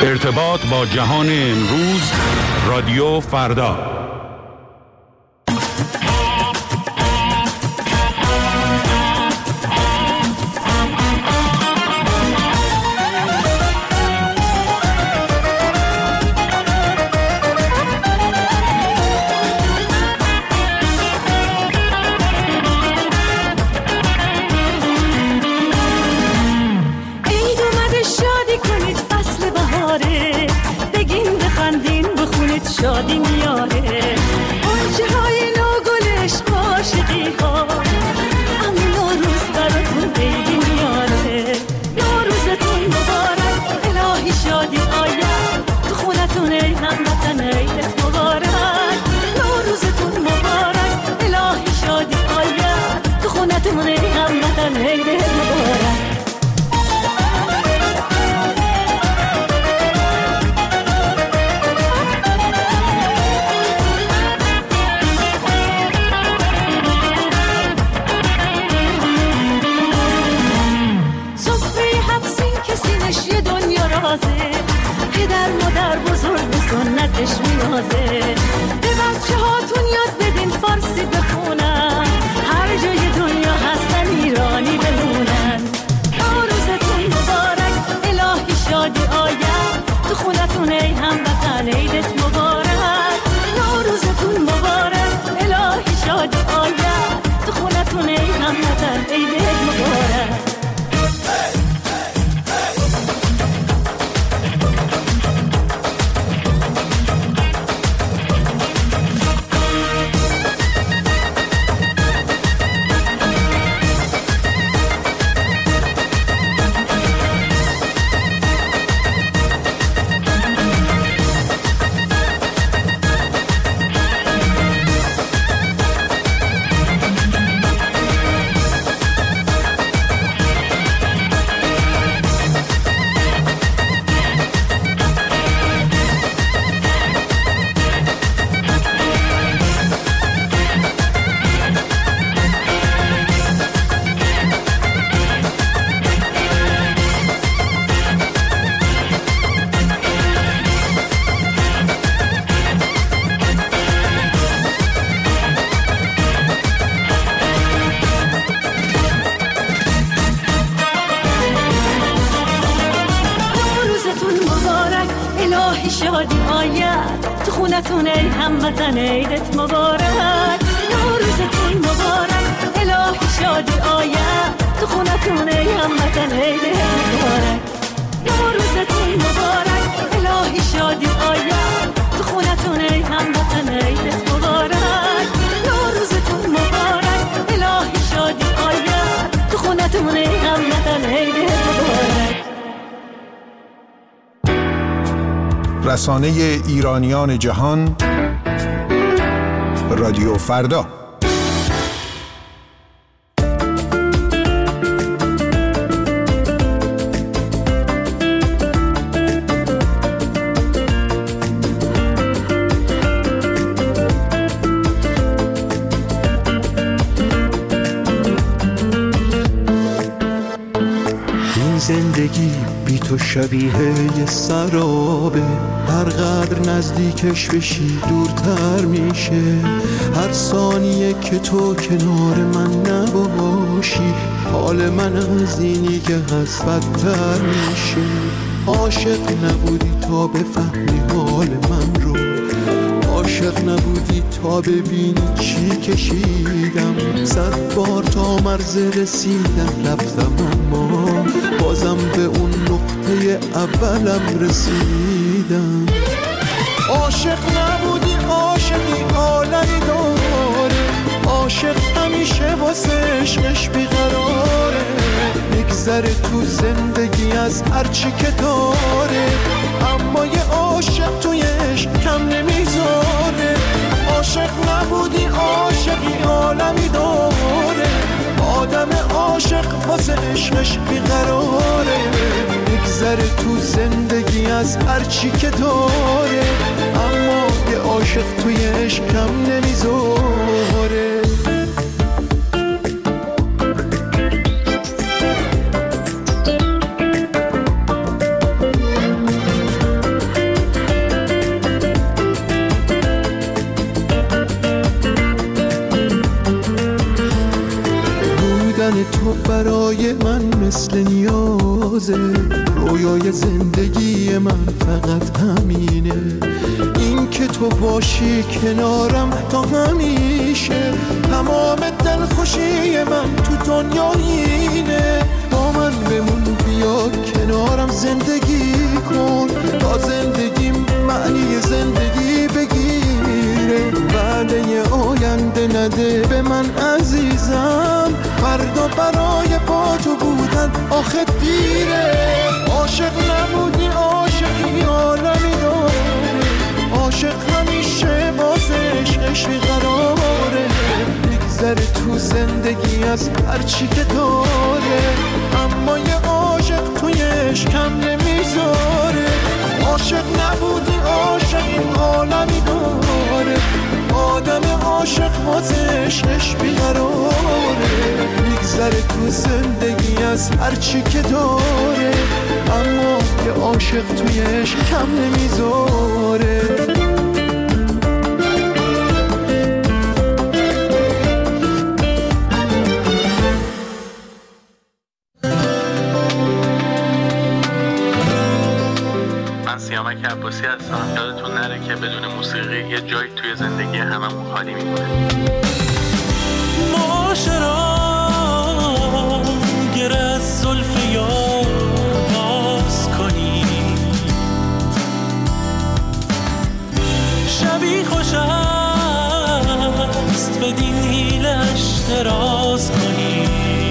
ارتباط با جهان امروز، رادیو فردا. شادی میاره آنچه های نوگلش عاشقی ها، اما نوروز براتون عیدی میاره. نوروزتون مبارک، الهی شادی آید تو خونتون، ای هموطن عیدت مبارک. نوروزتون مبارک، الهی شادی آید تو خونتون، ای هموطن عیدت مبارک. پدر مادر بزرگ سنتش میازه، به بچه هاتون یاد بدین فارسی بخونن، هر جای دنیا هستن ایرانی بمونن. نوروزتون مبارک، الهی شادی آید تو خونتون، ای هموطن عیدت مبارک. نوروزتون مبارک، الهی شادی آید تو خونتون، ای هموطن عیدت مبارک. شادی آید تو خونتون، ای هموطن عیدت مبارک. نوروزتون مبارک، الهی شادی آید تو خونتون، ای هموطن عیدت مبارک. نوروزتون مبارک، الهی شادی آید تو خونتون، ای هموطن عیدت مبارک. نوروزتون مبارک، الهی شادی آید تو خونتون، ای هموطن عیدت مبارک. رسانه ایرانیان جهان، رادیو فردا. این زندگی بی تو شبیه یه سرابه، هر قدر نزدیکش بشی دورتر میشه. هر ثانیه که تو کنار من نباشی، حال من از اینی که هست بدتر میشه. عاشق نبودی تا بفهمی حال من رو، عاشق نبودی تا ببینی چی کشیدم. 100 بار تا مرز رسیدم رفتم، اما بازم به اون نقطه اولم رسیدم. عاشق نبودی، عاشقی عالمی داره، عاشق همیشه واسه عشقش بیقراره. میگذره تو زندگی از هرچی که داره، اما یه عاشق توی عشق کم نمیذاره. عاشق نبودی، عاشقی عالمی داره، آدم عاشق واسه عشقش بیقراره. میگذره تو زندگی از هرچی که داره، اما یه عاشق توی عشق کم نمیذاره. برای من مثل نیازه، رویای زندگی من فقط همینه، این که تو باشی کنارم تا همیشه. تمام دلخوشی من تو دنیا اینه، با من بمون بیا کنارم زندگی کن، تا زندگیم معنی زندگی بگیره. وعده آینده نده به من عزیزم، فردا برای با تو بودن آخه دیره. عاشق نبودی عاشقی عالمی داره، عاشق همیشه بازش عشقی قراره، میگذره تو زندگی از هرچی که داره، اما یه عاشق تویش کم نمیذاره. عاشق نبودی عاشقی عالمی داره، آدم عاشق بازش عشقی قراره، میگذره تو زندگی از هرچی که داره، اما یه عاشق تویش کم نمیذاره. سیامک عباسی هستم. یادتون نره که بدون موسیقی یه جایی توی زندگی هممون خالی میمونه. معاشران گر از زلف یار باز کنی، شبی خوش است بدین حیلش دراز کنی.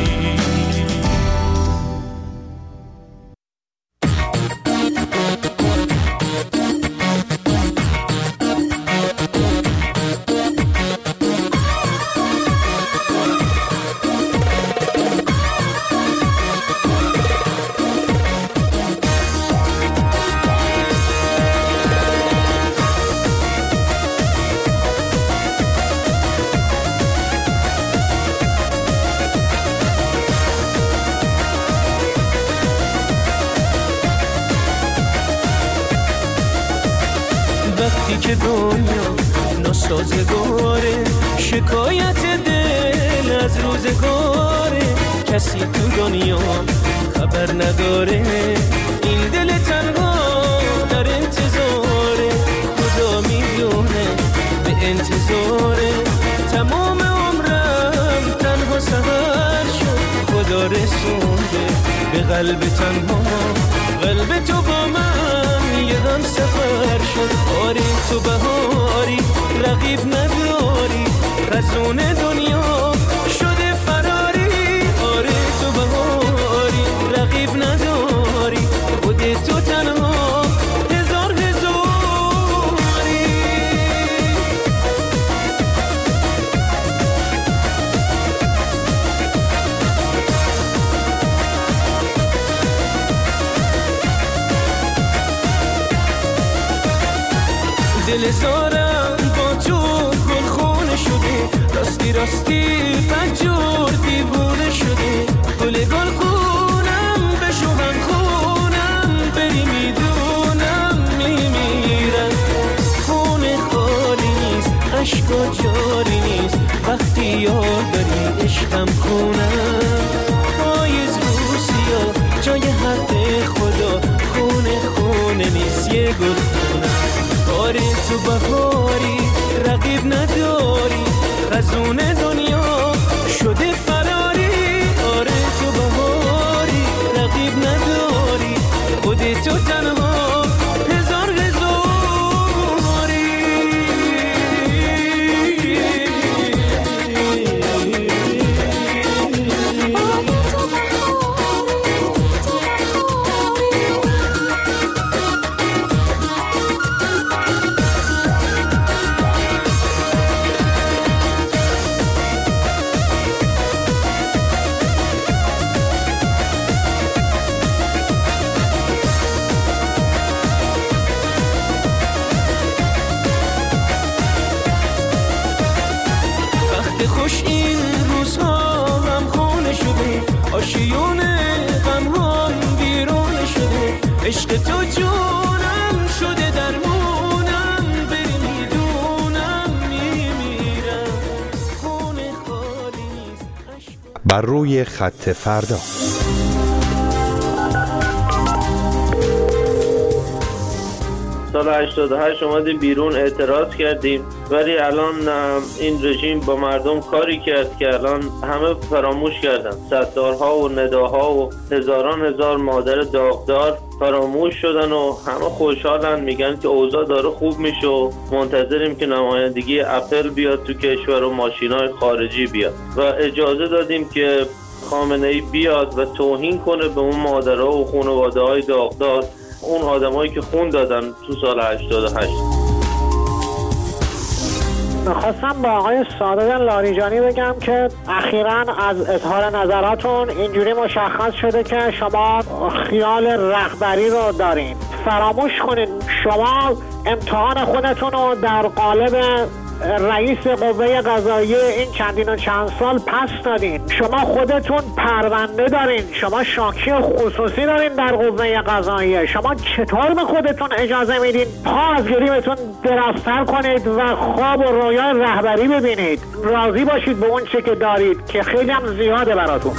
وقتی که دنیا ناسازگاره، شکایت دل از روزگاره، کسی تو دنیا خبر نداره، این دل تنها در انتظاره، خدا میدونه به انتظاره، تمام عمرم تنها سهر شد، خدا رسونده به قلب تنها، قلب تو با من یه هم سفر شد. آری تو بهاری رقیب نداری، رزون دنیا شده فراری، آری تو بهاری رقیب نداری، خود تو تنها هزار هزاری. دل زارم با تو گل خونه شده، راستی راستی پنجور دیوونه شده، گل گل خونم بشو من خونم، بری میدونم میمیرم، خونه خالی نیست عشقا جاری نیست، وقتی یاد داری عشقم خونم، پاییز روسیا جای حق خدا، خونه خونه نیست یه گل خونم. آره تو بهاری رقیب نداری، رزون دنیا شده فراری، آره تو بهاری رقیب نداری، خود تو تنها هزار هزاری. خوش این روزها هم خونه شده، آشیون غم هم بیرون شده، عشق تو جونم شده درمونم، بری میدونم میمیرم، خونه خالی نیست. بر روی خط فردا. سال 88 اومدیم بیرون اعتراض کردیم، ولی الان این رژیم با مردم کاری کرد که الان همه فراموش کردن. ستارها و نداها و هزاران هزار مادر داغدار فراموش شدن و همه خوشحالن، میگن که اوضاع داره خوب میشه و منتظریم که نمایندگی اپل بیاد تو کشور و ماشینای خارجی بیاد و اجازه دادیم که خامنه‌ای بیاد و توهین کنه به اون مادرها و خانواده‌های داغدار، اون آدمایی که خون دادن تو سال 88. میخواستم با آقای صادق لاریجانی بگم که اخیراً از اظهار نظراتون اینجوری مشخص شده که شما خیال رهبری رو دارین. فراموش کنید شما امتحان خودتون رو در قالب رئیس قوه قضاییه این چندین و چند سال پس دادین. شما خودتون پرونده دارین، شما شاکی خصوصی دارین در قوه قضاییه. شما چطور به خودتون اجازه میدین پا از گریمتون درازتر کنید و خواب و رویای رهبری ببینید؟ راضی باشید به اون چه که دارید که خیلی هم زیاده براتون.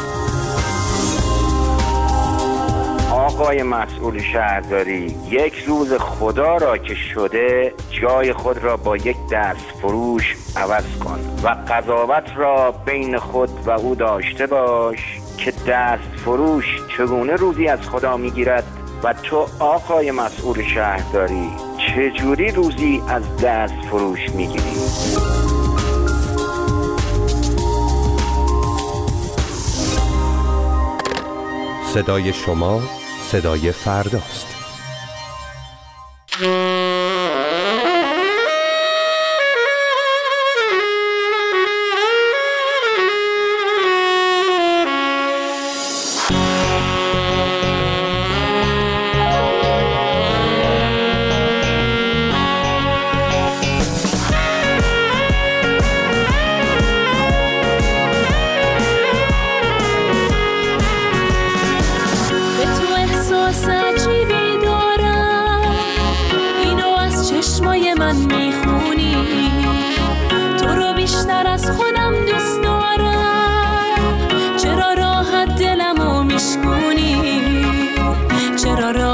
آقای مسئول شهرداری، یک روز خدا را که شده جای خود را با یک دست فروش عوض کن و قضاوت را بین خود و او داشته باش که دست فروش چگونه روزی از خدا میگیرد و تو آقای مسئول شهرداری چجوری روزی از دست فروش میگیری؟ صدای شما صدای فرداست.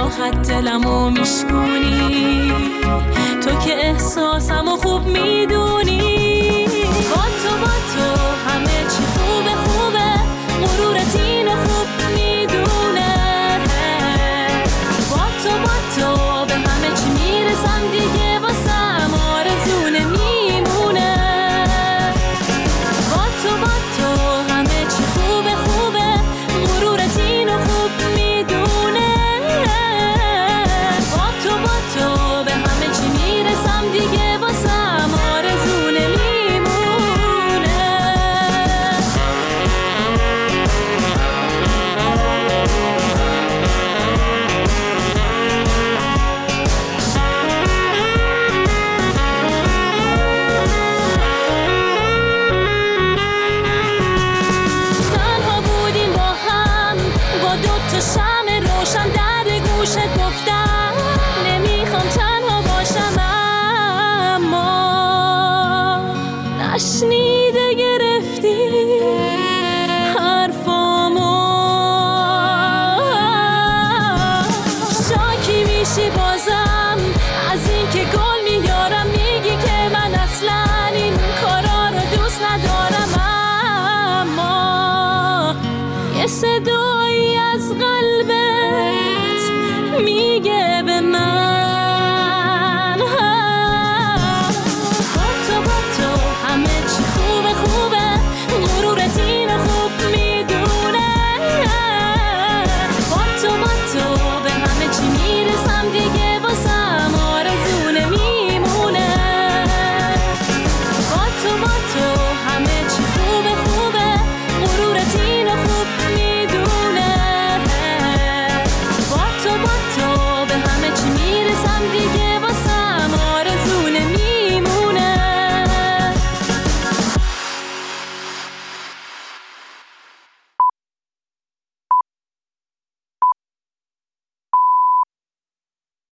دلمو میشکنی تو که احساسمو خوب میدونی.